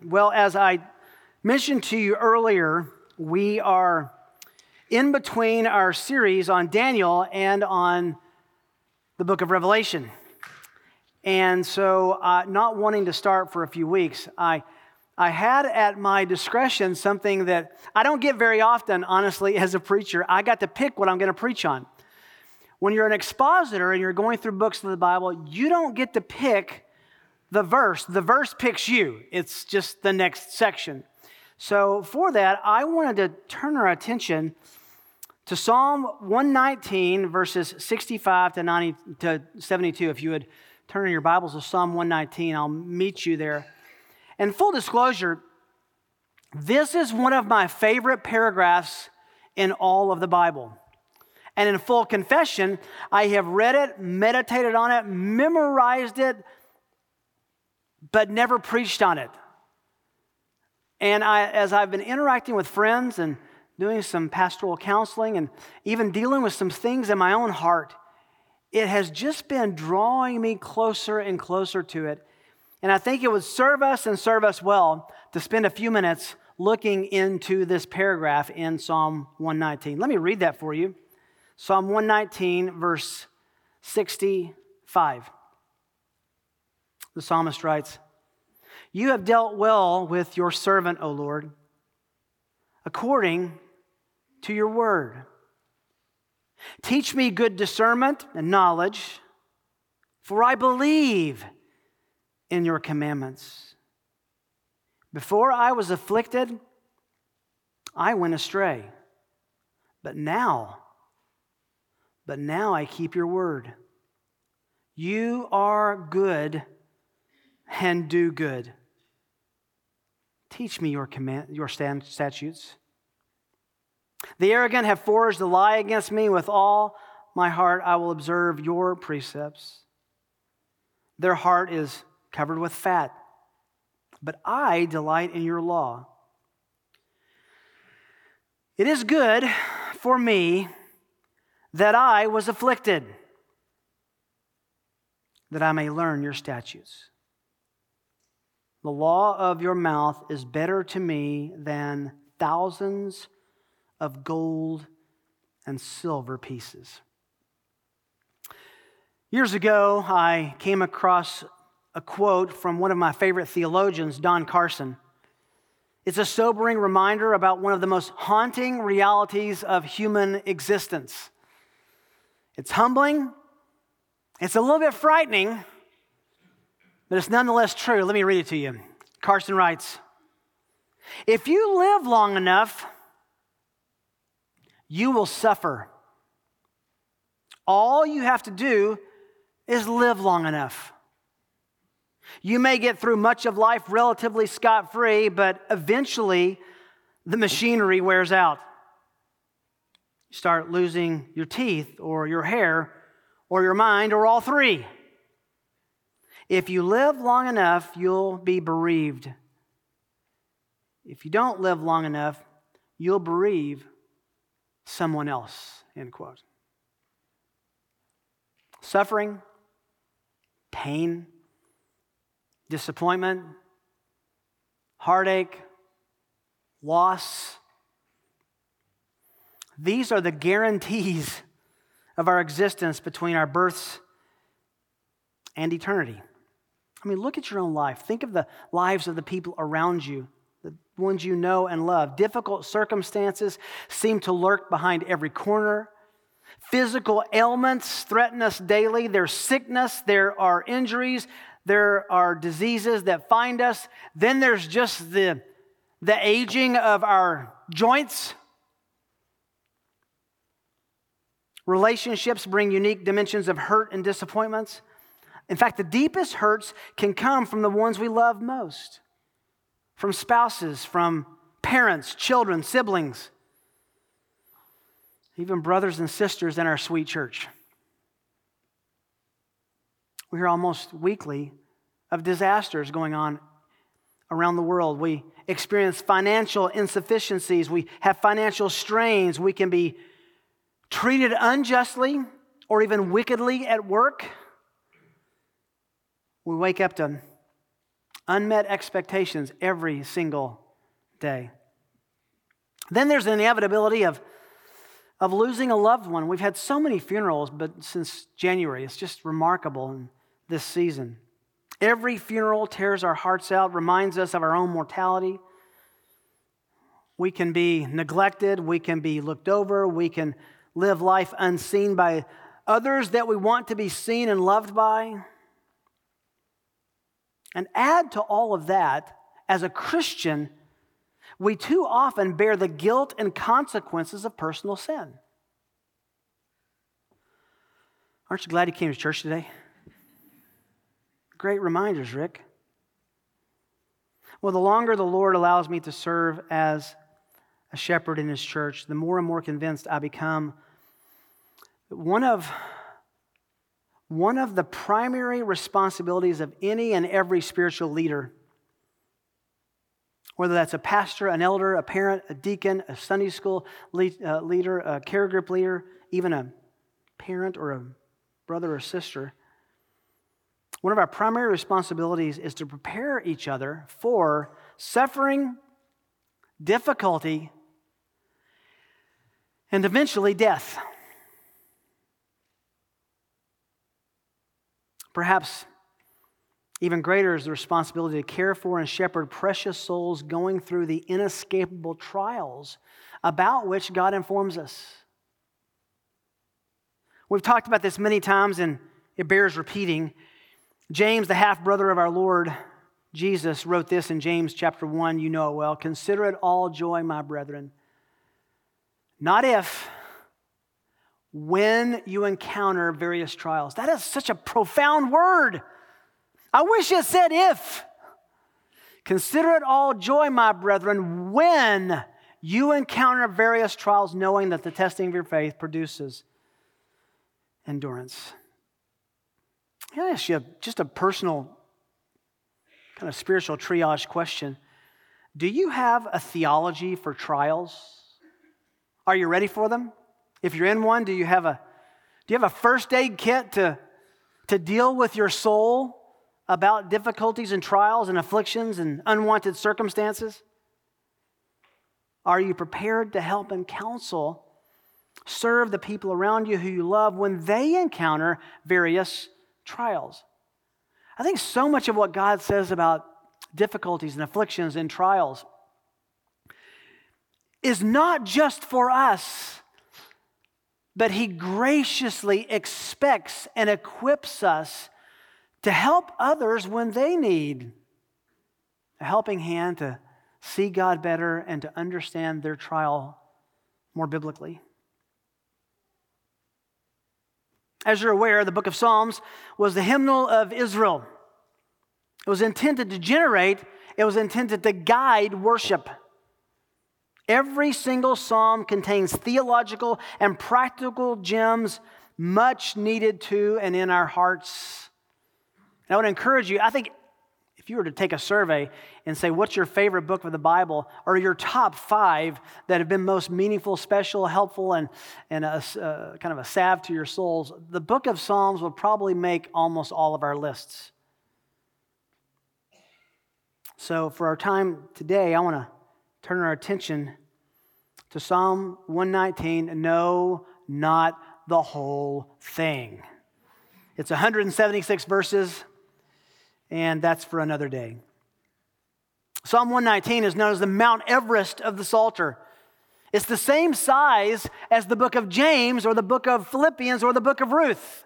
Well, as I mentioned to you earlier, we are in between our series on Daniel and on the book of Revelation. And so, not wanting to start for a few weeks, I had at my discretion something that I don't get very often, honestly, as a preacher. I got to pick what I'm going to preach on. When you're an expositor and you're going through books of the Bible, you don't get to pick the verse. The verse picks you. It's just the next section. So for that, I wanted to turn our attention to Psalm 119, verses 65 to 72. If you would turn in your Bibles to Psalm 119, I'll meet you there. And full disclosure, this is one of my favorite paragraphs in all of the Bible. And in full confession, I have read it, meditated on it, memorized it, but never preached on it. And as I've been interacting with friends and doing some pastoral counseling and even dealing with some things in my own heart, it has just been drawing me closer and closer to it. And I think it would serve us and serve us well to spend a few minutes looking into this paragraph in Psalm 119. Let me read that for you. Psalm 119, verse 65. The psalmist writes, "You have dealt well with your servant, O Lord, according to your word. Teach me good discernment and knowledge, for I believe in your commandments. Before I was afflicted, I went astray, but now I keep your word. You are good and do good. Teach me your statutes. The arrogant have forged a lie against me. With all my heart I will observe your precepts. Their heart is covered with fat, but I delight in your law. It is good for me that I was afflicted, that I may learn your statutes. The law of your mouth is better to me than thousands of gold and silver pieces." Years ago, I came across a quote from one of my favorite theologians, Don Carson. It's a sobering reminder about one of the most haunting realities of human existence. It's humbling, it's a little bit frightening, but it's nonetheless true. Let me read it to you. Carson writes, "If you live long enough, you will suffer. All you have to do is live long enough. You may get through much of life relatively scot-free, but eventually the machinery wears out. You start losing your teeth or your hair or your mind or all three. If you live long enough, you'll be bereaved. If you don't live long enough, you'll bereave someone else," end quote. Suffering, pain, disappointment, heartache, loss. These are the guarantees of our existence between our births and eternity. I mean, look at your own life. Think of the lives of the people around you, the ones you know and love. Difficult circumstances seem to lurk behind every corner. Physical ailments threaten us daily. There's sickness, there are injuries, there are diseases that find us. Then there's just the aging of our joints. Relationships bring unique dimensions of hurt and disappointments. In fact, the deepest hurts can come from the ones we love most, from spouses, from parents, children, siblings, even brothers and sisters in our sweet church. We hear almost weekly of disasters going on around the world. We experience financial insufficiencies. We have financial strains. We can be treated unjustly or even wickedly at work. We wake up to unmet expectations every single day. Then there's the inevitability of losing a loved one. We've had so many funerals, but since January, it's just remarkable in this season. Every funeral tears our hearts out, reminds us of our own mortality. We can be neglected, we can be looked over, we can live life unseen by others that we want to be seen and loved by. And add to all of that, as a Christian, we too often bear the guilt and consequences of personal sin. Aren't you glad you came to church today? Great reminders, Rick. Well, the longer the Lord allows me to serve as a shepherd in His church, the more and more convinced I become that one of the primary responsibilities of any and every spiritual leader, whether that's a pastor, an elder, a parent, a deacon, a Sunday school leader, a care group leader, even a parent or a brother or sister, one of our primary responsibilities is to prepare each other for suffering, difficulty, and eventually death. Perhaps even greater is the responsibility to care for and shepherd precious souls going through the inescapable trials about which God informs us. We've talked about this many times, and it bears repeating. James, the half-brother of our Lord Jesus, wrote this in James chapter 1. You know it well. Consider it all joy, my brethren. Not if, when you encounter various trials. That is such a profound word. I wish it said if. Consider it all joy, my brethren, when you encounter various trials, knowing that the testing of your faith produces endurance. Can I ask you just a personal, kind of spiritual triage question? Do you have a theology for trials? Are you ready for them? If you're in one, do you have a first aid kit to deal with your soul about difficulties and trials and afflictions and unwanted circumstances? Are you prepared to help and counsel, serve the people around you who you love when they encounter various trials? I think so much of what God says about difficulties and afflictions and trials is not just for us, but He graciously expects and equips us to help others when they need a helping hand to see God better and to understand their trial more biblically. As you're aware, the book of Psalms was the hymnal of Israel. It was intended to guide worship. Every single psalm contains theological and practical gems much needed to and in our hearts. And I would encourage you, I think if you were to take a survey and say, what's your favorite book of the Bible, or your top 5 that have been most meaningful, special, helpful, and a kind of a salve to your souls, the book of Psalms would probably make almost all of our lists. So for our time today, I want to turn our attention to Psalm 119. No, not the whole thing. It's 176 verses, and that's for another day. Psalm 119 is known as the Mount Everest of the Psalter. It's the same size as the book of James or the book of Philippians or the book of Ruth.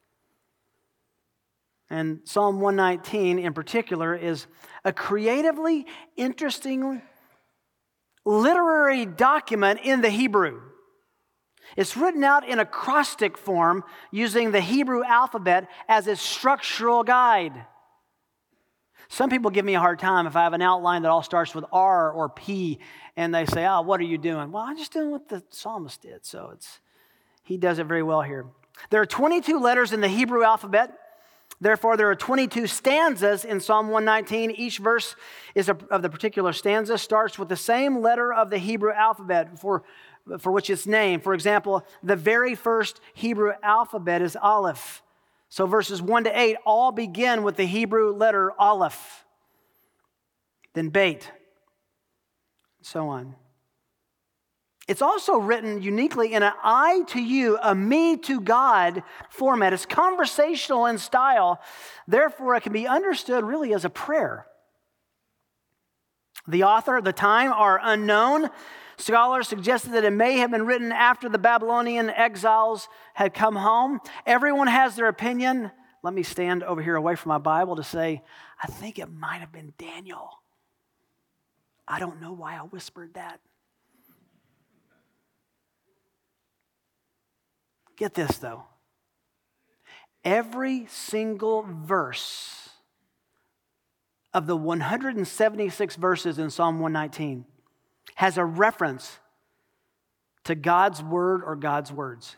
And Psalm 119 in particular is a creatively interesting literary document in the Hebrew. It's written out in acrostic form using the Hebrew alphabet as its structural guide. Some people give me a hard time if I have an outline that all starts with R or P, and they say, what are you doing? Well, I'm just doing what the psalmist did, so he does it very well here. There are 22 letters in the Hebrew alphabet. Therefore, there are 22 stanzas in Psalm 119. Each verse of the particular stanza starts with the same letter of the Hebrew alphabet for which it's named. For example, the very first Hebrew alphabet is Aleph. So verses 1 to 8 all begin with the Hebrew letter Aleph. then bait, and so on. It's also written uniquely in an I to you, a me to God format. It's conversational in style. Therefore, it can be understood really as a prayer. The author, the time are unknown. Scholars suggested that it may have been written after the Babylonian exiles had come home. Everyone has their opinion. Let me stand over here away from my Bible to say, I think it might have been Daniel. I don't know why I whispered that. Get this, though. Every single verse of the 176 verses in Psalm 119 has a reference to God's word or God's words.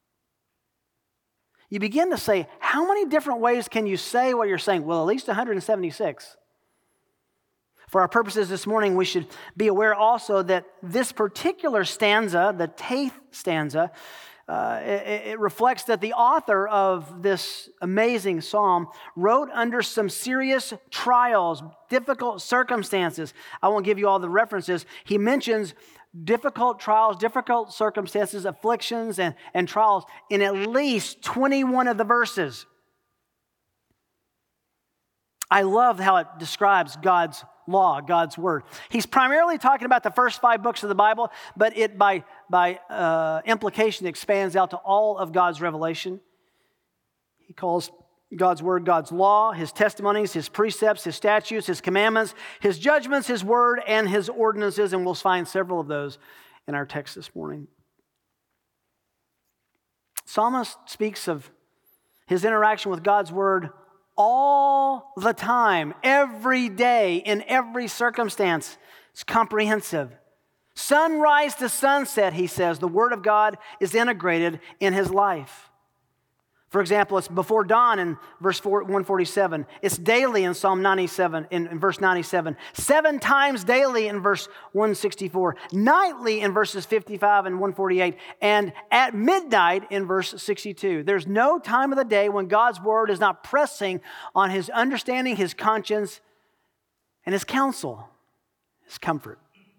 You begin to say, how many different ways can you say what you're saying? Well, at least 176. For our purposes this morning, we should be aware also that this particular stanza, the 10th stanza, it reflects that the author of this amazing psalm wrote under some serious trials, difficult circumstances. I won't give you all the references. He mentions difficult trials, difficult circumstances, afflictions, and trials in at least 21 of the verses. I love how it describes God's law, God's word. He's primarily talking about the first 5 books of the Bible, but it by implication expands out to all of God's revelation. He calls God's word God's law, his testimonies, his precepts, his statutes, his commandments, his judgments, his word, and his ordinances, and we'll find several of those in our text this morning. Psalmist speaks of his interaction with God's word all the time, every day, in every circumstance. It's comprehensive. Sunrise to sunset, he says, the word of God is integrated in his life. For example, it's before dawn in verse 147. It's daily in Psalm 97, in verse 97. 7 times daily in verse 164. Nightly in verses 55 and 148. And at midnight in verse 62. There's no time of the day when God's word is not pressing on his understanding, his conscience, and his counsel, his comfort.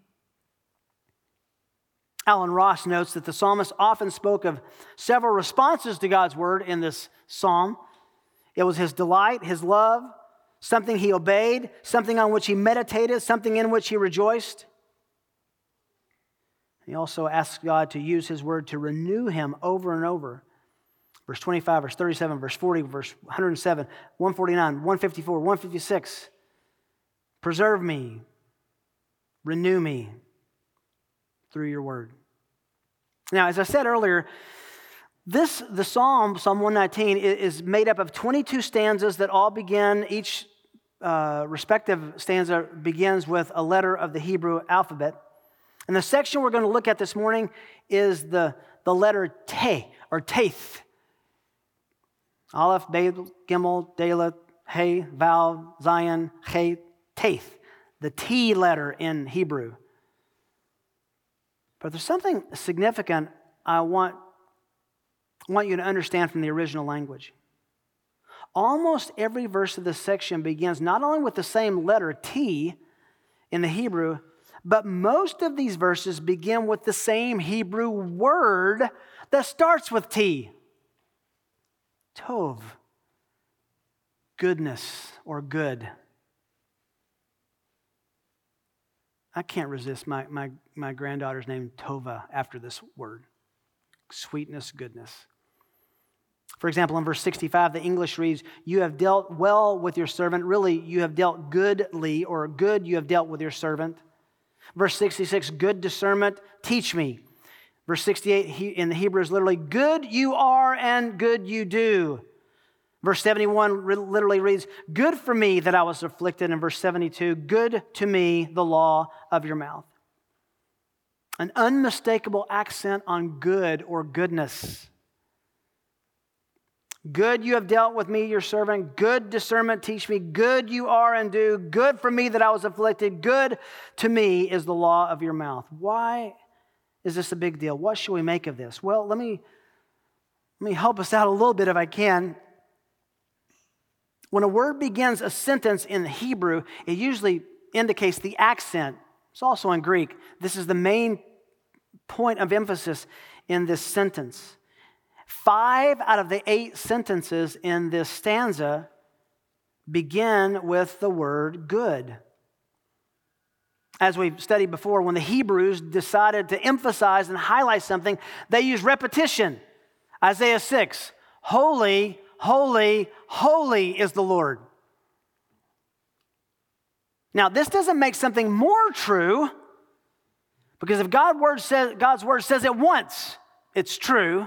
Alan Ross notes that the psalmist often spoke of several responses to God's word in this psalm. It was his delight, his love, something he obeyed, something on which he meditated, something in which he rejoiced. He also asked God to use his word to renew him over and over. Verse 25, verse 37, verse 40, verse 107, 149, 154, 156. Preserve me, renew me through your word. Now, as I said earlier, the Psalm 119, is made up of 22 stanzas that all begin, each respective stanza begins with a letter of the Hebrew alphabet. And the section we're going to look at this morning is the letter Te, or Taith. Aleph, Beit, Gimel, Dalet, Hey, Vav, Zion, He, Taith. The T letter in Hebrew. But there's something significant I want you to understand from the original language. Almost every verse of this section begins not only with the same letter, T, in the Hebrew, but most of these verses begin with the same Hebrew word that starts with T. Tov, goodness or good. I can't resist my granddaughter's name, Tova, after this word. Sweetness, goodness. For example, in verse 65, the English reads, you have dealt well with your servant. Really, you have dealt goodly, or good you have dealt with your servant. Verse 66, good discernment, teach me. Verse 68 in the Hebrew is literally, good you are and good you do. Verse 71 literally reads, good for me that I was afflicted. And verse 72, good to me the law of your mouth. An unmistakable accent on good or goodness. Good you have dealt with me, your servant. Good discernment, teach me. Good you are and do. Good for me that I was afflicted. Good to me is the law of your mouth. Why is this a big deal? What should we make of this? Well, let me help us out a little bit if I can. When a word begins a sentence in Hebrew, it usually indicates the accent. It's also in Greek. This is the main point of emphasis in this sentence. 5 out of the 8 sentences in this stanza begin with the word good. As we've studied before, when the Hebrews decided to emphasize and highlight something, they used repetition. Isaiah 6, holy, holy, holy is the Lord. Now, this doesn't make something more true, because if God's word says it once, it's true.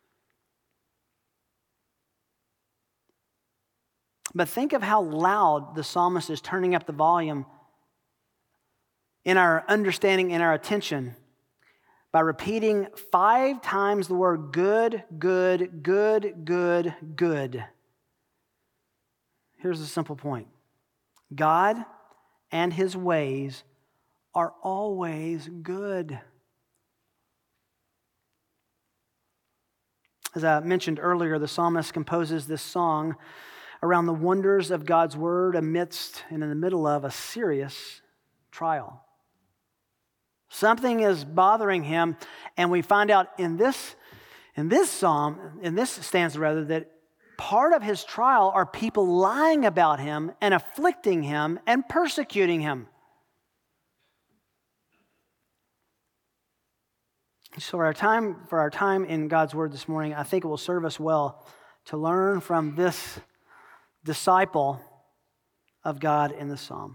But think of how loud the psalmist is turning up the volume in our understanding and our attention by repeating 5 times the word good, good, good, good, good. Here's a simple point. God and his ways are always good. As I mentioned earlier, the psalmist composes this song around the wonders of God's word amidst and in the middle of a serious trial. Something is bothering him, and we find out in this stanza, that part of his trial are people lying about him and afflicting him and persecuting him. So for our time in God's word this morning, I think it will serve us well to learn from this disciple of God in the psalm.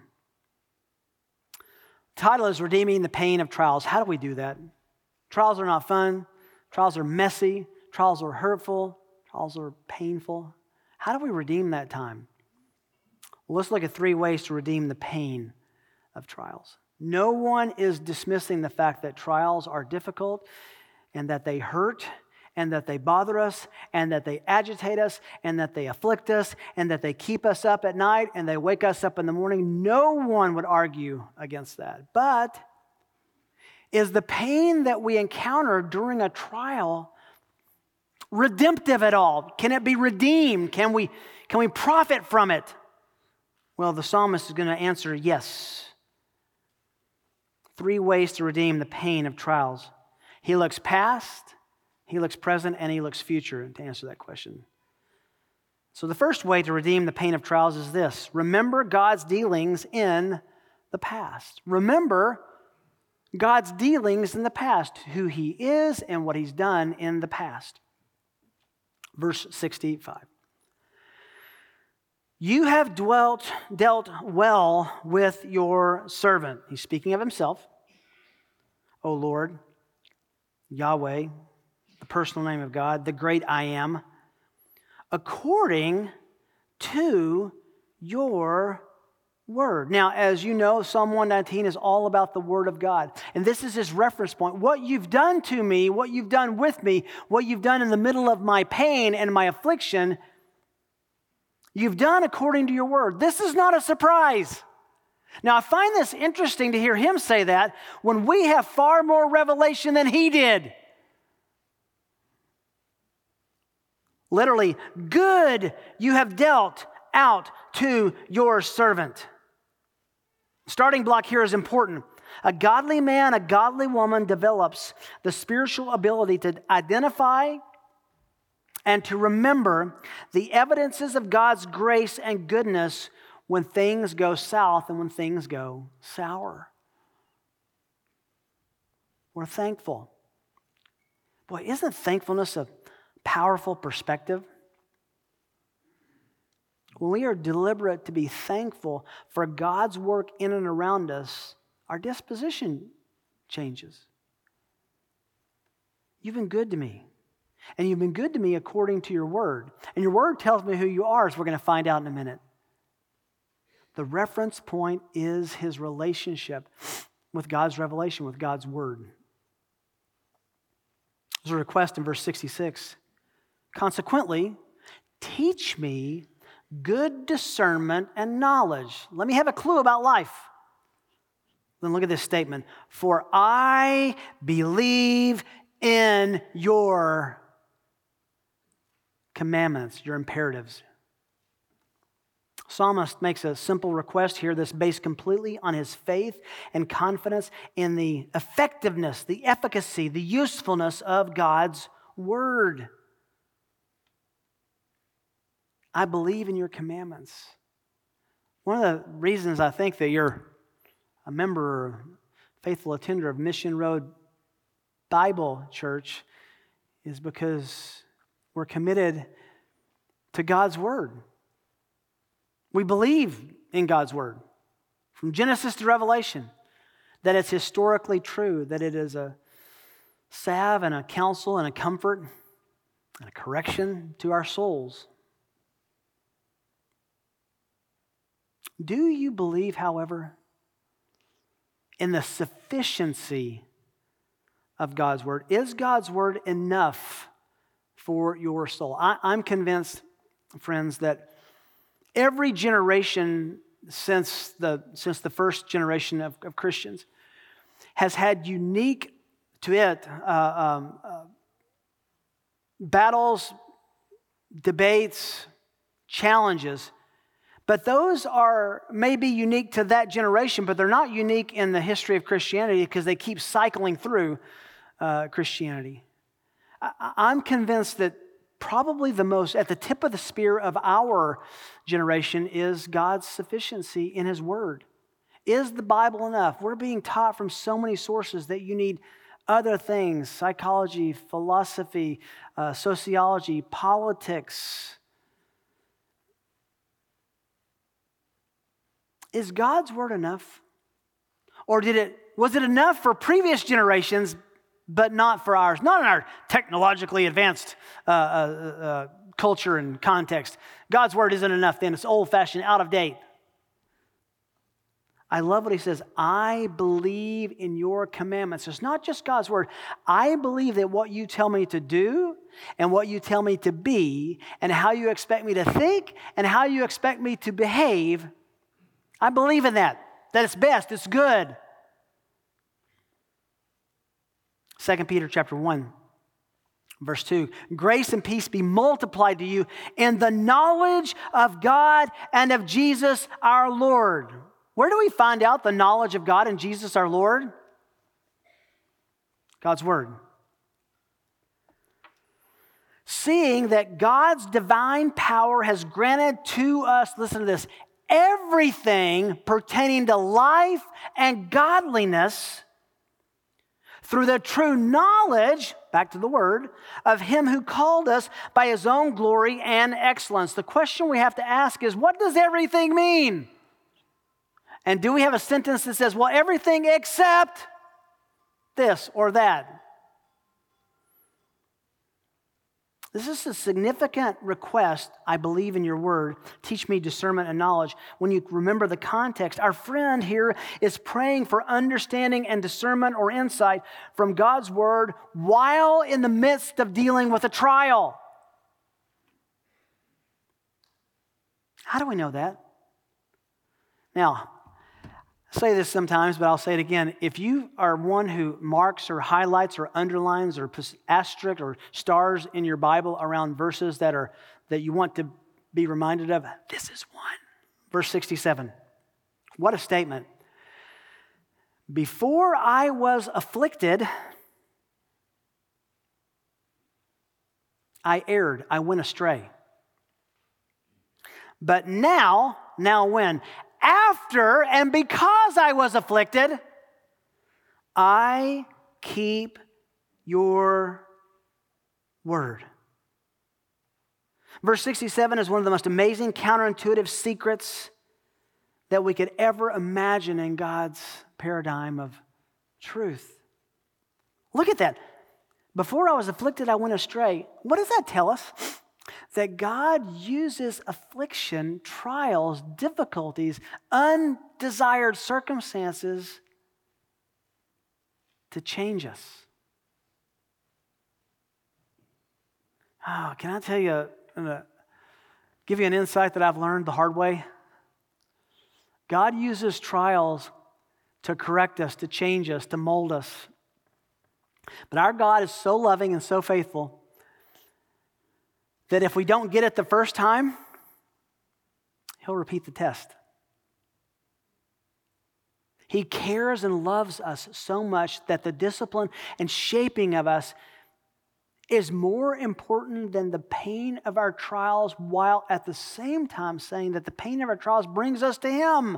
The title is Redeeming the Pain of Trials. How do we do that? Trials are not fun. Trials are messy. Trials are hurtful. Trials are painful. How do we redeem that time? Well, let's look at 3 ways to redeem the pain of trials. No one is dismissing the fact that trials are difficult and that they hurt and that they bother us and that they agitate us and that they afflict us and that they keep us up at night and they wake us up in the morning. No one would argue against that. But is the pain that we encounter during a trial redemptive at all? Can it be redeemed? Can we profit from it? Well, the psalmist is going to answer yes. 3 ways to redeem the pain of trials. He looks past, he looks present, and he looks future to answer that question. So the first way to redeem the pain of trials is this: remember God's dealings in the past. Remember God's dealings in the past, who he is and what he's done in the past. Verse 65. You have dealt well with your servant. He's speaking of himself. O Lord, Yahweh, the personal name of God, the great I am, according to your word. Now, as you know, Psalm 119 is all about the word of God. And this is his reference point. What you've done to me, what you've done with me, what you've done in the middle of my pain and my affliction, you've done according to your word. This is not a surprise. Now, I find this interesting to hear him say that when we have far more revelation than he did. Literally, good you have dealt out to your servant. Starting block here is important. A godly man, a godly woman develops the spiritual ability to identify and to remember the evidences of God's grace and goodness when things go south and when things go sour. We're thankful. Boy, isn't thankfulness a powerful perspective? When we are deliberate to be thankful for God's work in and around us, our disposition changes. You've been good to me. And you've been good to me according to your word. And your word tells me who you are, as we're going to find out in a minute. The reference point is his relationship with God's revelation, with God's word. There's a request in verse 66. Consequently, teach me good discernment and knowledge. Let me have a clue about life. Then look at this statement. For I believe in your commandments, your imperatives. Psalmist makes a simple request here that's based completely on his faith and confidence in the effectiveness, the efficacy, the usefulness of God's word. I believe in your commandments. One of the reasons I think that you're a member or faithful attender of Mission Road Bible Church is because we're committed to God's word. We believe in God's word from Genesis to Revelation, that it's historically true, that it is a salve and a counsel and a comfort and a correction to our souls. Do you believe, however, in the sufficiency of God's word? Is God's word enough for your soul? I'm convinced, friends, that every generation since the first generation of Christians has had unique to it battles, debates, challenges. But those are maybe unique to that generation, but they're not unique in the history of Christianity because they keep cycling through Christianity. I'm convinced that probably the most, at the tip of the spear of our generation is God's sufficiency in His Word. Is the Bible enough? We're being taught from so many sources that you need other things, psychology, philosophy, sociology, politics. Is God's word enough? Or was it enough for previous generations, but not for ours? Not in our technologically advanced culture and context. God's word isn't enough then. It's old-fashioned, out of date. I love what he says. I believe in your commandments. It's not just God's word. I believe that what you tell me to do and what you tell me to be and how you expect me to think and how you expect me to behave, I believe in that it's best, it's good. 2 Peter chapter 1, verse 2, grace and peace be multiplied to you in the knowledge of God and of Jesus our Lord. Where do we find out the knowledge of God and Jesus our Lord? God's word. Seeing that God's divine power has granted to us, listen to this, everything pertaining to life and godliness through the true knowledge, back to the word, of Him who called us by His own glory and excellence. The question we have to ask is, what does everything mean? And do we have a sentence that says, well, everything except this or that? This is a significant request, I believe in your word. Teach me discernment and knowledge. When you remember the context, our friend here is praying for understanding and discernment or insight from God's word while in the midst of dealing with a trial. How do we know that? Now, I say this sometimes, but I'll say it again. If you are one who marks or highlights or underlines or asterisks or stars in your Bible around verses that you want to be reminded of, this is one. Verse 67. What a statement. Before I was afflicted, I erred, I went astray. But now when? After and because I was afflicted, I keep your word. Verse 67 is one of the most amazing counterintuitive secrets that we could ever imagine in God's paradigm of truth. Look at that. Before I was afflicted, I went astray. What does that tell us? That God uses affliction, trials, difficulties, undesired circumstances to change us. Oh, can I tell you, give you an insight that I've learned the hard way? God uses trials to correct us, to change us, to mold us. But our God is so loving and so faithful that if we don't get it the first time, He'll repeat the test. He cares and loves us so much that the discipline and shaping of us is more important than the pain of our trials, while at the same time saying that the pain of our trials brings us to Him.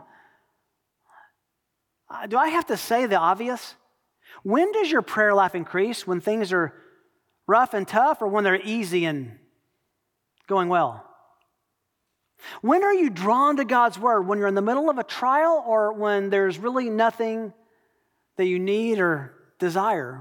Do I have to say the obvious? When does your prayer life increase? When things are rough and tough, or when they're easy and going well? When are you drawn to God's Word? When you're in the middle of a trial, or when there's really nothing that you need or desire?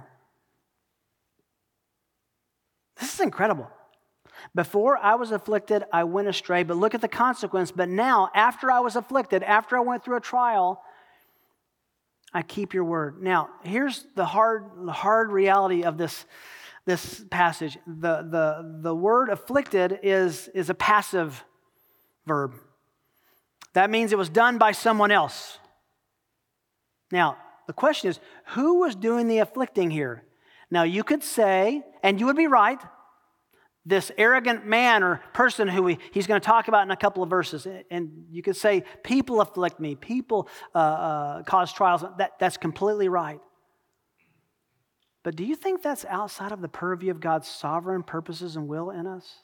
This is incredible. Before I was afflicted, I went astray, but look at the consequence. But now, after I was afflicted, after I went through a trial, I keep your word. Now, here's the hard reality of this passage. The word afflicted is a passive verb. That means it was done by someone else. Now, the question is, who was doing the afflicting here? Now, you could say, and you would be right, this arrogant man or person who he's going to talk about in a couple of verses. And you could say, people afflict me, people cause trials. That's completely right. But do you think that's outside of the purview of God's sovereign purposes and will in us?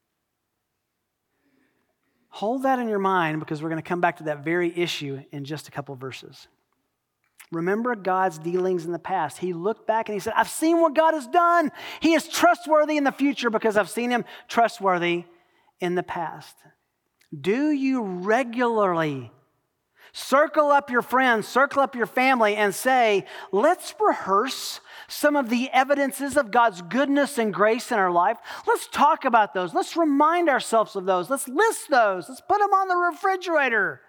Hold that in your mind, because we're going to come back to that very issue in just a couple of verses. Remember God's dealings in the past. He looked back and he said, I've seen what God has done. He is trustworthy in the future because I've seen him trustworthy in the past. Do you regularly circle up your friends, circle up your family, and say, let's rehearse some of the evidences of God's goodness and grace in our life? Let's talk about those. Let's remind ourselves of those. Let's list those. Let's put them on the refrigerator.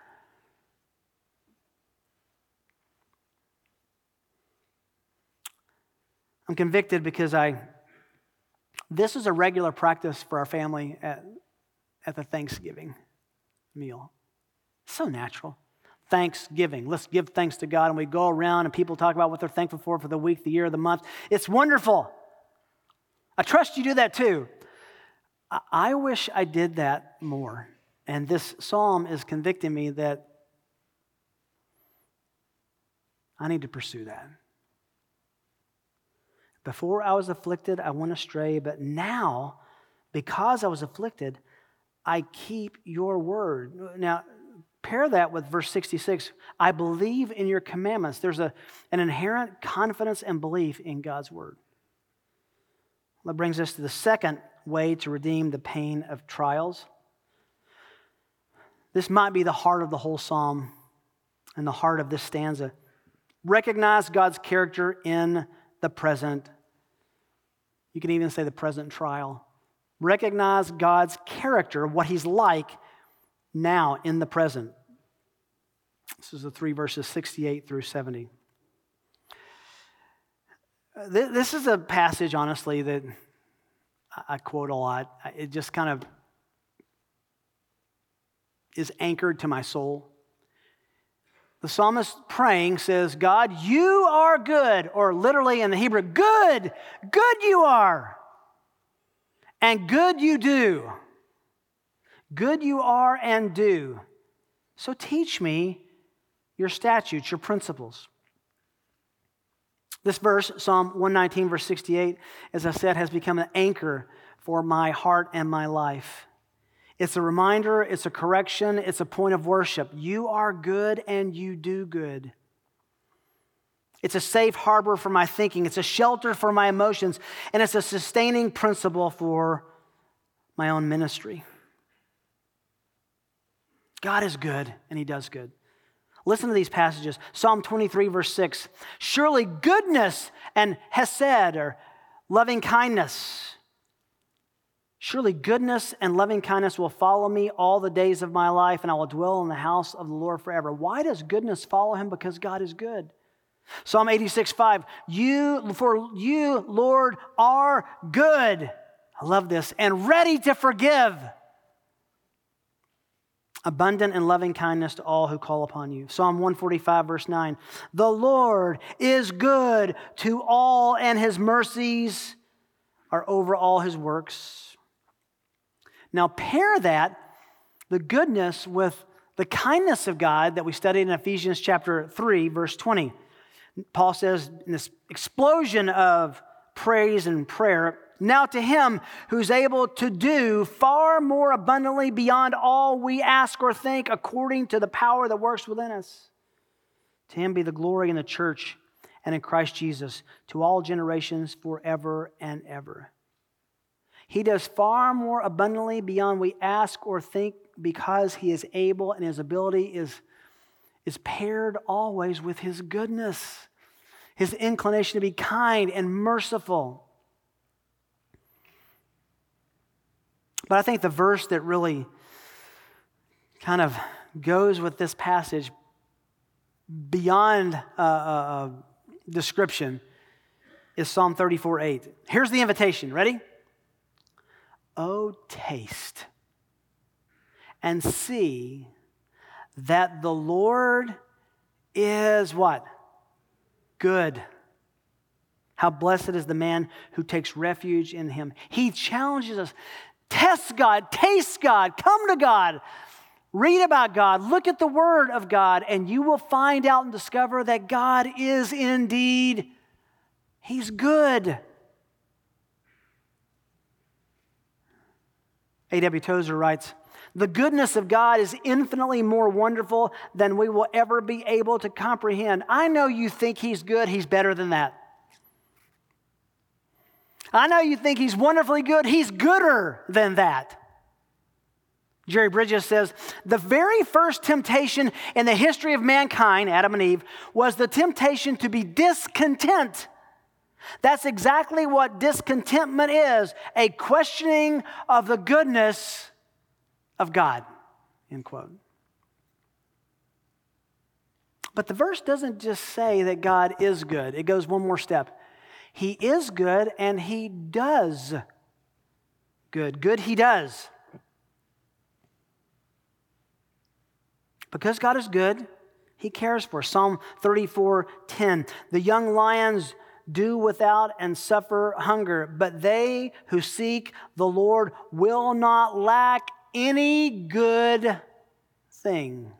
I'm convicted because this is a regular practice for our family at the Thanksgiving meal. So natural. Thanksgiving. Let's give thanks to God, and we go around and people talk about what they're thankful for the week, the year, the month. It's wonderful. I trust you do that too. I wish I did that more. And this psalm is convicting me that I need to pursue that. Before I was afflicted, I went astray, but now, because I was afflicted, I keep your word. Now, pair that with verse 66. I believe in your commandments. There's an inherent confidence and belief in God's word. That brings us to the second way to redeem the pain of trials. This might be the heart of the whole psalm and the heart of this stanza. Recognize God's character in the present. You can even say the present trial. Recognize God's character, what he's like now in the present. This is the 3 verses 68 through 70. This is a passage, honestly, that I quote a lot. It just kind of is anchored to my soul. The psalmist praying says, God, you are good, or literally in the Hebrew, good you are, and good you do. Good you are and do. So teach me your statutes, your principles. This verse, Psalm 119, verse 68, as I said, has become an anchor for my heart and my life. It's a reminder, it's a correction, it's a point of worship. You are good and you do good. It's a safe harbor for my thinking. It's a shelter for my emotions. And it's a sustaining principle for my own ministry. God is good and he does good. Listen to these passages. Psalm 23, verse 6. Surely goodness and hesed, or loving kindness, surely goodness and loving kindness will follow me all the days of my life, and I will dwell in the house of the Lord forever. Why does goodness follow him? Because God is good. Psalm 86, 5. For you, Lord, are good. I love this. And ready to forgive. Abundant in loving kindness to all who call upon you. Psalm 145, verse 9. The Lord is good to all, and his mercies are over all his works. Now pair that the goodness with the kindness of God that we studied in Ephesians chapter 3, verse 20. Paul says in this explosion of praise and prayer, now to him who's able to do far more abundantly beyond all we ask or think, according to the power that works within us. To him be the glory in the church and in Christ Jesus to all generations forever and ever. He does far more abundantly beyond we ask or think because he is able, and his ability is paired always with his goodness, his inclination to be kind and merciful. But I think the verse that really kind of goes with this passage beyond description is Psalm 34:8. Here's the invitation. Ready? Oh, taste and see that the Lord is what? Good. How blessed is the man who takes refuge in him. He challenges us. Test God, taste God, come to God, read about God, look at the Word of God, and you will find out and discover that God is indeed, He's good. A.W. Tozer writes, the goodness of God is infinitely more wonderful than we will ever be able to comprehend. I know you think He's good. He's better than that. I know you think He's wonderfully good. He's gooder than that. Jerry Bridges says, the very first temptation in the history of mankind, Adam and Eve, was the temptation to be discontent. That's exactly what discontentment is, a questioning of the goodness of God, end quote. But the verse doesn't just say that God is good. It goes one more step. He is good and He does good. Good He does. Because God is good, He cares for us. Psalm 34:10. The young lions do without and suffer hunger, but they who seek the Lord will not lack any good thing.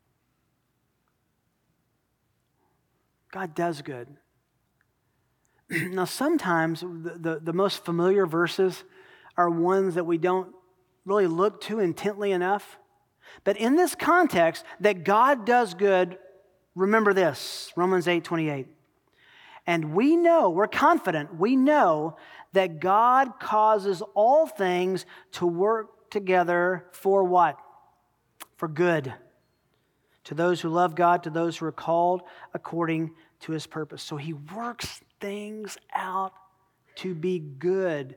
God does good. Now, sometimes the most familiar verses are ones that we don't really look to intently enough. But in this context, that God does good, remember this, Romans 8:28. And we know, we're confident, we know that God causes all things to work together for what? For good. To those who love God, to those who are called according to His purpose. So He works things out to be good.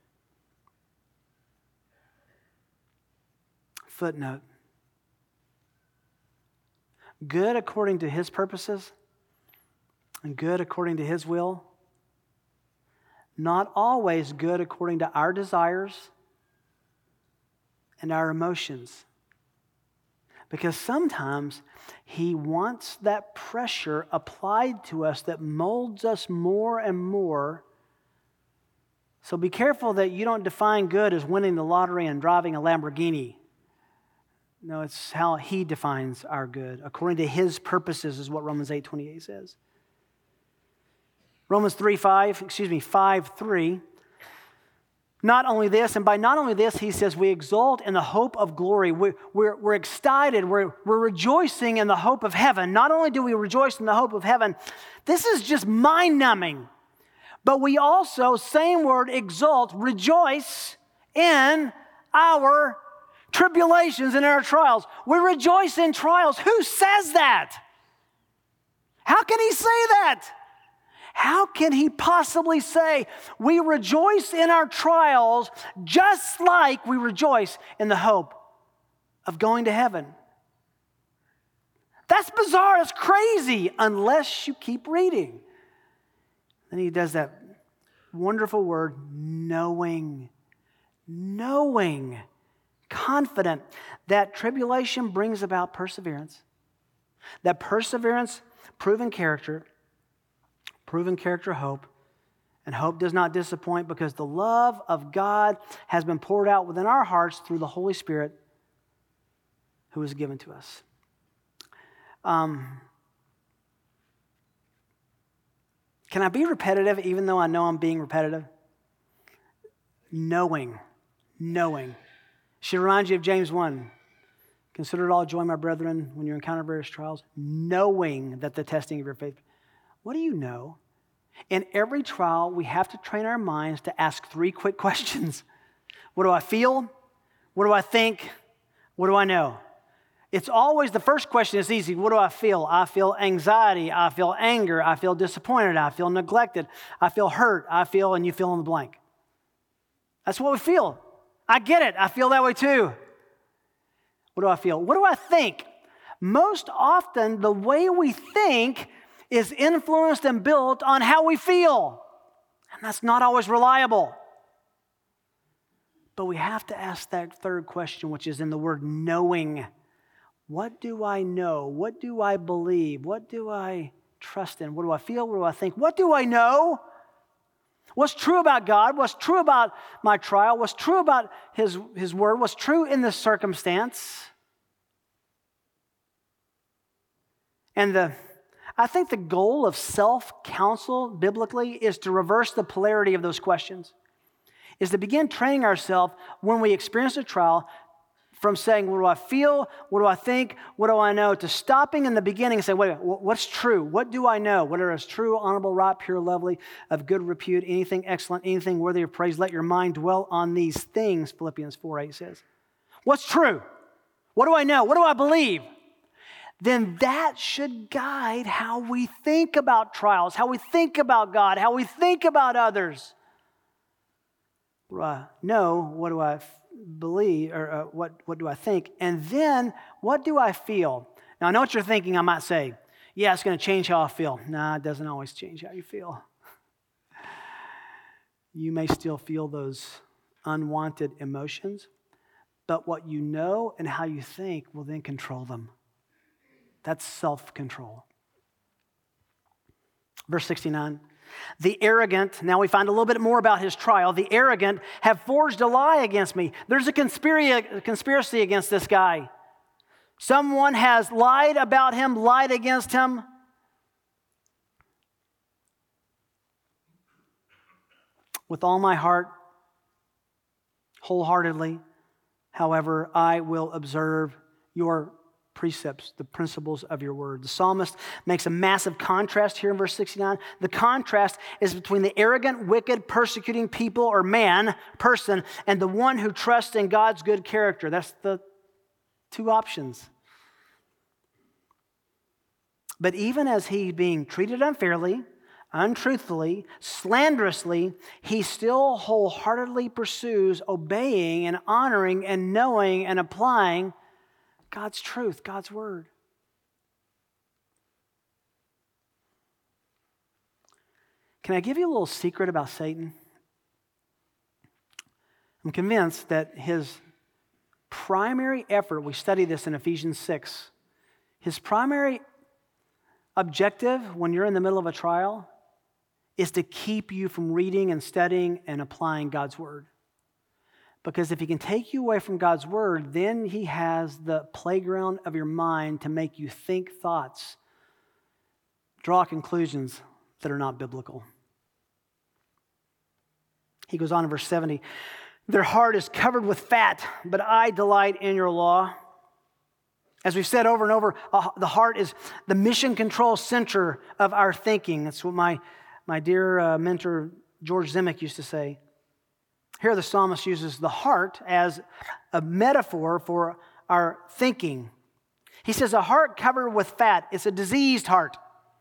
Footnote. Good according to His purposes and good according to His will. Not always good according to our desires and our emotions. Because sometimes He wants that pressure applied to us that molds us more and more. So be careful that you don't define good as winning the lottery and driving a Lamborghini. No, it's how He defines our good. According to His purposes is what Romans 8:28 says. Romans 5:3. Not only this, and by not only this, he says, we exult in the hope of glory. We're excited. We're rejoicing in the hope of heaven. Not only do we rejoice in the hope of heaven, this is just mind-numbing. But we also, same word, exult, rejoice in our tribulations and our trials. We rejoice in trials. Who says that? How can he say that? How can he possibly say we rejoice in our trials just like we rejoice in the hope of going to heaven? That's bizarre. That's crazy unless you keep reading. Then he does that wonderful word, knowing. Knowing. Confident that tribulation brings about perseverance. That perseverance, proven character hope, and hope does not disappoint because the love of God has been poured out within our hearts through the Holy Spirit who was given to us. Can I be repetitive even though I know I'm being repetitive? Knowing. Should remind you of James 1. Consider it all joy, my brethren, when you encounter various trials, knowing that the testing of your faith. What do you know? In every trial, we have to train our minds to ask 3 quick questions. What do I feel? What do I think? What do I know? It's always, the first question is easy. What do I feel? I feel anxiety. I feel anger. I feel disappointed. I feel neglected. I feel hurt. I feel, and you fill in the blank. That's what we feel. I get it. I feel that way too. What do I feel? What do I think? Most often, the way we think is influenced and built on how we feel. And that's not always reliable. But we have to ask that third question, which is in the word knowing. What do I know? What do I believe? What do I trust in? What do I feel? What do I think? What do I know? What's true about God? What's true about my trial? What's true about His word? What's true in this circumstance? And I think the goal of self-counsel biblically is to reverse the polarity of those questions, is to begin training ourselves when we experience a trial from saying, what do I feel? What do I think? What do I know? To stopping in the beginning and saying, wait, what's true? What do I know? Whatever is true, honorable, right, pure, lovely, of good repute, anything excellent, anything worthy of praise, let your mind dwell on these things, Philippians 4:8 says. What's true? What do I know? What do I believe? Then that should guide how we think about trials, how we think about God, how we think about others. What do I know? What do I believe? Or what do I think? And then, what do I feel? Now, I know what you're thinking. I might say, yeah, it's going to change how I feel. No, it doesn't always change how you feel. You may still feel those unwanted emotions, but what you know and how you think will then control them. That's self-control. Verse 69. The arrogant, now we find a little bit more about his trial. The arrogant have forged a lie against me. There's a conspiracy against this guy. Someone has lied about him, lied against him. With all my heart, wholeheartedly, however, I will observe your precepts, the principles of your word. The psalmist makes a massive contrast here in verse 69. The contrast is between the arrogant, wicked, persecuting people or person, and the one who trusts in God's good character. That's the 2 options. But even as he's being treated unfairly, untruthfully, slanderously, he still wholeheartedly pursues obeying and honoring and knowing and applying God's truth, God's word. Can I give you a little secret about Satan? I'm convinced that his primary effort, we study this in Ephesians 6, his primary objective when you're in the middle of a trial is to keep you from reading and studying and applying God's word. Because if he can take you away from God's word, then he has the playground of your mind to make you think thoughts, draw conclusions that are not biblical. He goes on in verse 70, their heart is covered with fat, but I delight in your law. As we've said over and over, the heart is the mission control center of our thinking. That's what my dear mentor George Zimick used to say. Here the psalmist uses the heart as a metaphor for our thinking. He says a heart covered with fat. It's a diseased heart.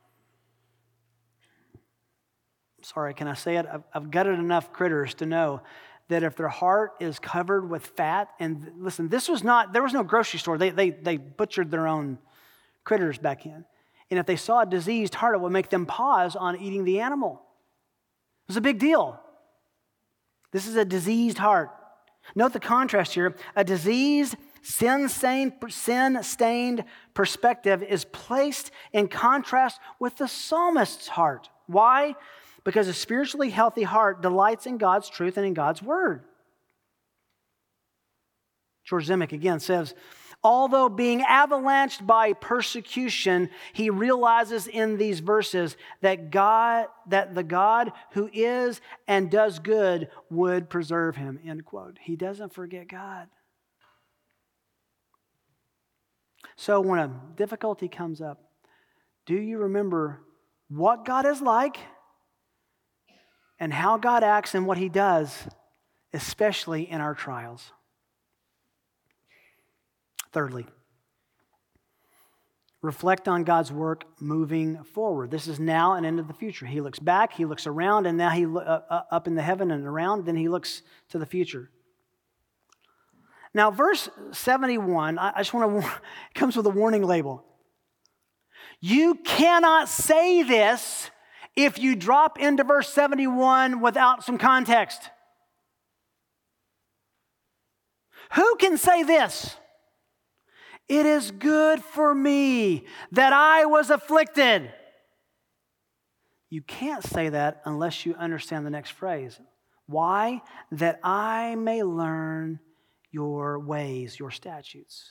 Sorry, can I say it? I've gutted enough critters to know that if their heart is covered with fat, and listen, there was no grocery store. They butchered their own critters back in. And if they saw a diseased heart, it would make them pause on eating the animal. It was a big deal. This is a diseased heart. Note the contrast here. A diseased, sin-stained perspective is placed in contrast with the psalmist's heart. Why? Because a spiritually healthy heart delights in God's truth and in God's word. George Zimick again says, Although being avalanched by persecution, he realizes in these verses that the God who is and does good would preserve him, end quote. He doesn't forget God. So when a difficulty comes up, do you remember what God is like and how God acts and what he does, especially in our trials? Thirdly, reflect on God's work moving forward. This is now and into the future. He looks back, he looks around, and now he up in the heaven and around, then he looks to the future. Now, verse 71, I just want to, it comes with a warning label. You cannot say this if you drop into verse 71 without some context. Who can say this? It is good for me that I was afflicted. You can't say that unless you understand the next phrase. Why? That I may learn your ways, your statutes.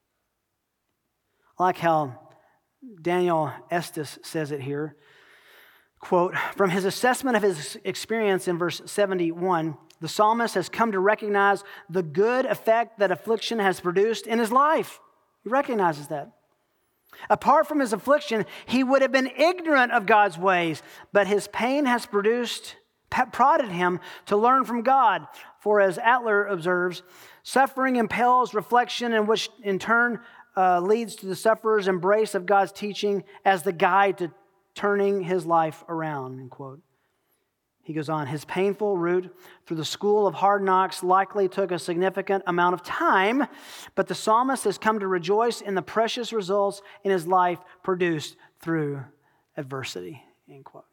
I like how Daniel Estes says it here. Quote, from his assessment of his experience in verse 71, the psalmist has come to recognize the good effect that affliction has produced in his life. He recognizes that. Apart from his affliction, he would have been ignorant of God's ways, but his pain has prodded him to learn from God. For as Adler observes, suffering impels reflection, and which in turn leads to the sufferer's embrace of God's teaching as the guide to turning his life around, end quote. He goes on, his painful route through the school of hard knocks likely took a significant amount of time, but the psalmist has come to rejoice in the precious results in his life produced through adversity, end quote.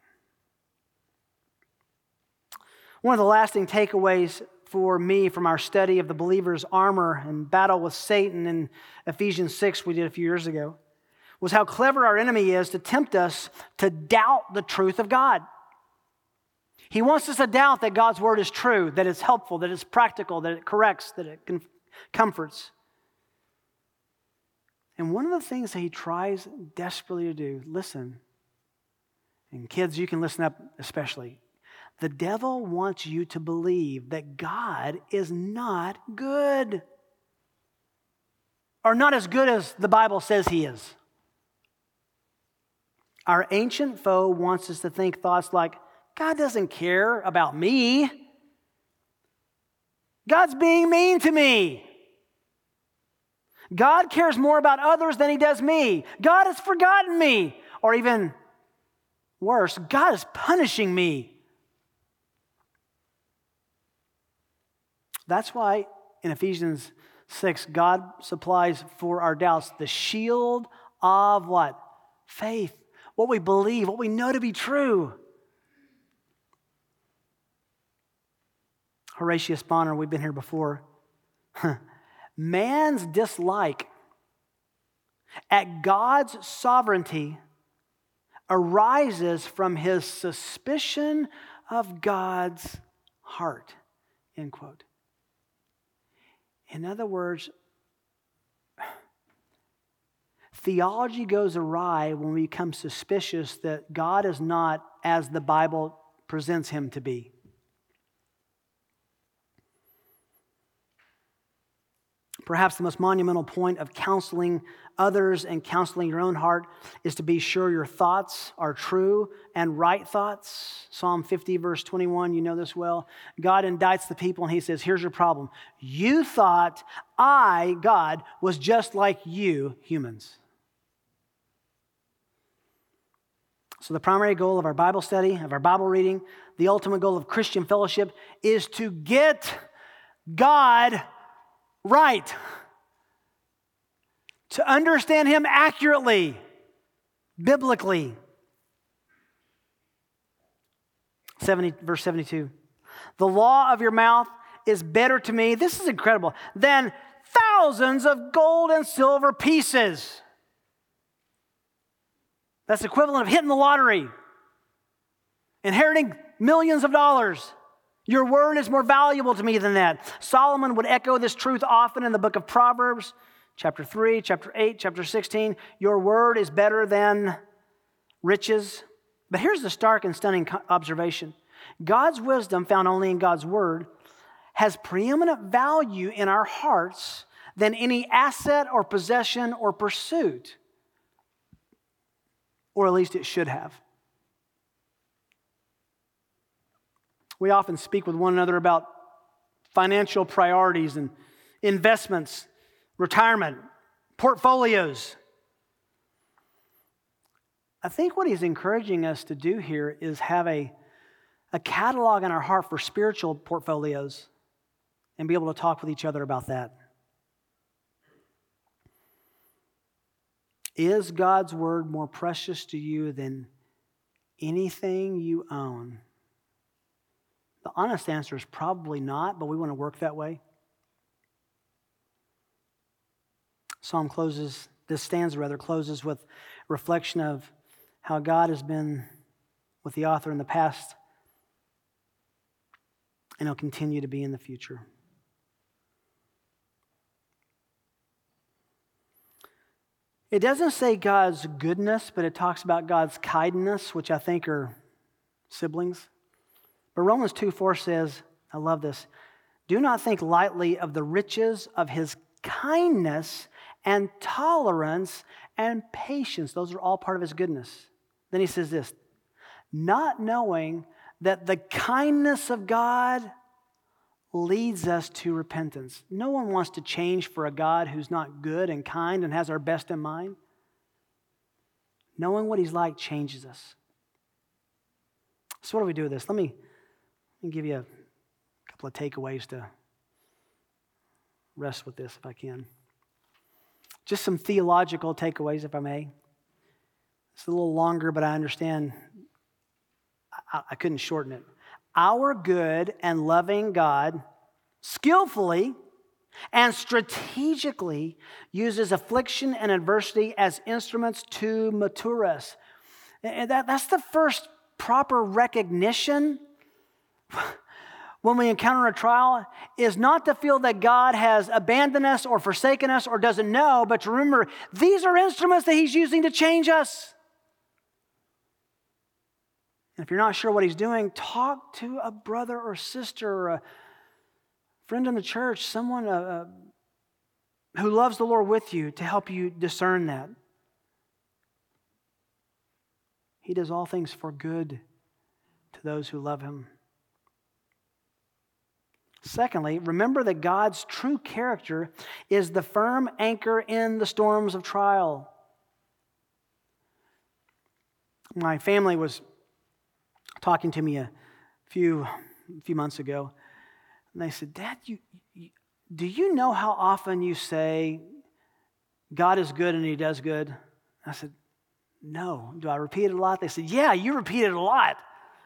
One of the lasting takeaways for me from our study of the believer's armor and battle with Satan in Ephesians 6 we did a few years ago was how clever our enemy is to tempt us to doubt the truth of God. He wants us to doubt that God's word is true, that it's helpful, that it's practical, that it corrects, that it comforts. And one of the things that he tries desperately to do, listen, and kids, you can listen up especially, the devil wants you to believe that God is not good, or not as good as the Bible says he is. Our ancient foe wants us to think thoughts like, God doesn't care about me. God's being mean to me. God cares more about others than he does me. God has forgotten me. Or even worse, God is punishing me. That's why in Ephesians 6, God supplies for our doubts the shield of what? Faith. What we believe, what we know to be true. Horatius Bonner, we've been here before. Man's dislike at God's sovereignty arises from his suspicion of God's heart, end quote. In other words, theology goes awry when we become suspicious that God is not as the Bible presents him to be. Perhaps the most monumental point of counseling others and counseling your own heart is to be sure your thoughts are true and right thoughts. Psalm 50, verse 21, you know this well. God indicts the people and he says, here's your problem. You thought I, God, was just like you humans. So the primary goal of our Bible study, of our Bible reading, the ultimate goal of Christian fellowship is to get God right, to understand him accurately, biblically. Verse 72. The law of your mouth is better to me, this is incredible, than thousands of gold and silver pieces. That's equivalent of hitting the lottery, inheriting millions of dollars. Your word is more valuable to me than that. Solomon would echo this truth often in the book of Proverbs. chapter 3, chapter 8, chapter 16. Your word is better than riches. But here's the stark and stunning observation. God's wisdom, found only in God's word, has preeminent value in our hearts than any asset or possession or pursuit. Or at least it should have. We often speak with one another about financial priorities and investments, retirement, portfolios. I think what he's encouraging us to do here is have a catalog in our heart for spiritual portfolios and be able to talk with each other about that. Is God's word more precious to you than anything you own? The honest answer is probably not, but we want to work that way. This stanza closes with reflection of how God has been with the author in the past, and he'll continue to be in the future. It doesn't say God's goodness, but it talks about God's kindness, which I think are siblings. But Romans 2:4 says, I love this, do not think lightly of the riches of his kindness and tolerance and patience. Those are all part of his goodness. Then he says this, not knowing that the kindness of God leads us to repentance. No one wants to change for a God who's not good and kind and has our best in mind. Knowing what he's like changes us. So what do we do with this? Let me give you a couple of takeaways to rest with this if I can. Just some theological takeaways, if I may. It's a little longer, but I understand I couldn't shorten it. Our good and loving God skillfully and strategically uses affliction and adversity as instruments to mature us. And that's the first proper recognition when we encounter a trial, is not to feel that God has abandoned us or forsaken us or doesn't know, but to remember these are instruments that he's using to change us. And if you're not sure what he's doing, talk to a brother or sister or a friend in the church, someone who loves the Lord with you to help you discern that. He does all things for good to those who love him. Secondly, remember that God's true character is the firm anchor in the storms of trial. My family was talking to me a few months ago, and they said, Dad, do you know how often you say God is good and he does good? I said, no. Do I repeat it a lot? They said, yeah, you repeat it a lot.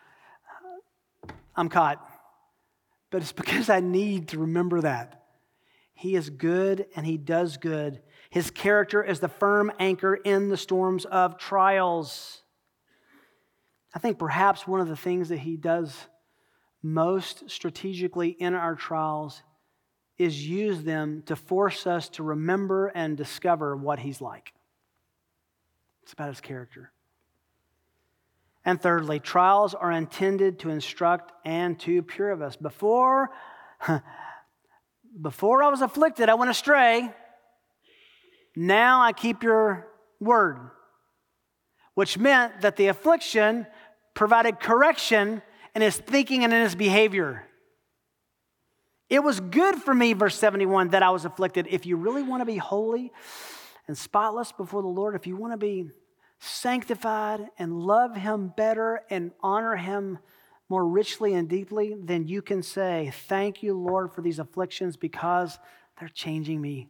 I'm caught. But it's because I need to remember that. He is good and he does good. His character is the firm anchor in the storms of trials. I think perhaps one of the things that he does most strategically in our trials is use them to force us to remember and discover what he's like. It's about his character. And thirdly, trials are intended to instruct and to purify us. Before I was afflicted, I went astray. Now I keep your word. Which meant that the affliction provided correction in his thinking and in his behavior. It was good for me, verse 71, that I was afflicted. If you really want to be holy and spotless before the Lord, if you want to be sanctified and love him better and honor him more richly and deeply, then you can say, thank you, Lord, for these afflictions because they're changing me.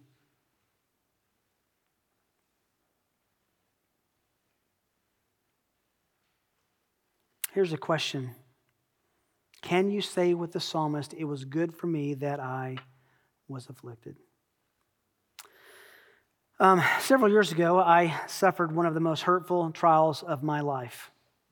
Here's a question. Can you say with the psalmist, it was good for me that I was afflicted? Several years ago, I suffered one of the most hurtful trials of my life.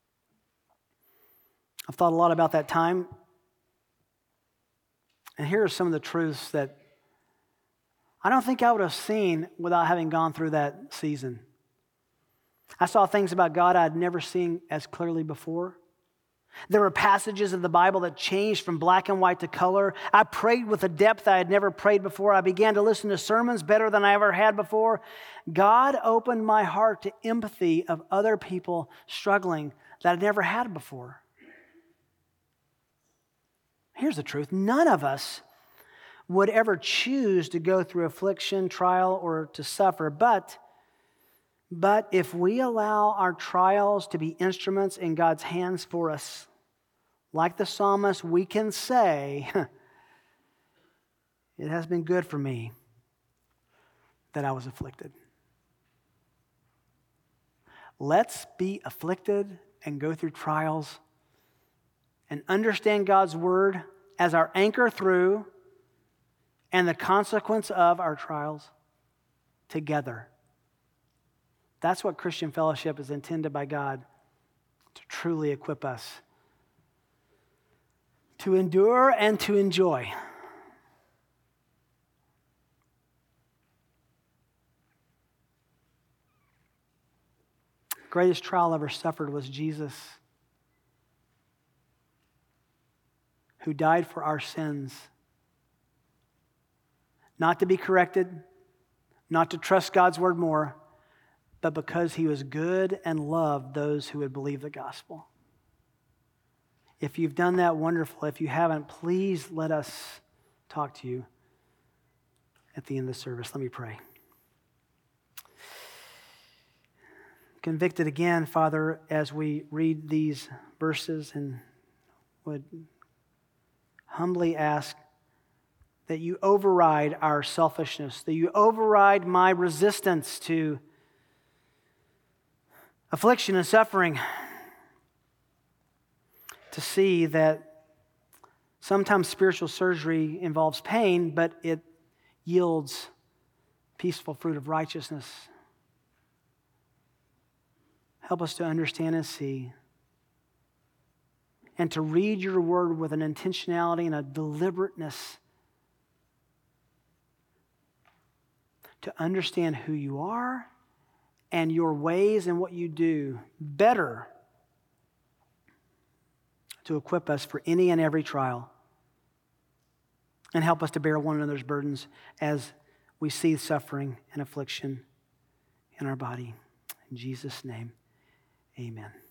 I've thought a lot about that time. And here are some of the truths that I don't think I would have seen without having gone through that season. I saw things about God I'd never seen as clearly before. There were passages of the Bible that changed from black and white to color. I prayed with a depth I had never prayed before. I began to listen to sermons better than I ever had before. God opened my heart to empathy of other people struggling that I'd never had before. Here's the truth. None of us would ever choose to go through affliction, trial, or to suffer. But if we allow our trials to be instruments in God's hands for us, like the psalmist, we can say, it has been good for me that I was afflicted. Let's be afflicted and go through trials and understand God's word as our anchor through and the consequence of our trials together. That's what Christian fellowship is intended by God to truly equip us to endure and to enjoy. The greatest trial ever suffered was Jesus, who died for our sins. Not to be corrected, not to trust God's word more, but because he was good and loved those who would believe the gospel. If you've done that, wonderful. If you haven't, please let us talk to you at the end of the service. Let me pray. Convicted again, Father, as we read these verses, and would humbly ask that you override our selfishness, that you override my resistance to affliction and suffering, to see that sometimes spiritual surgery involves pain, but it yields peaceful fruit of righteousness. Help us to understand and see, and to read your word with an intentionality and a deliberateness, to understand who you are and your ways and what you do better, to equip us for any and every trial, and help us to bear one another's burdens as we see suffering and affliction in our body. In Jesus' name, amen.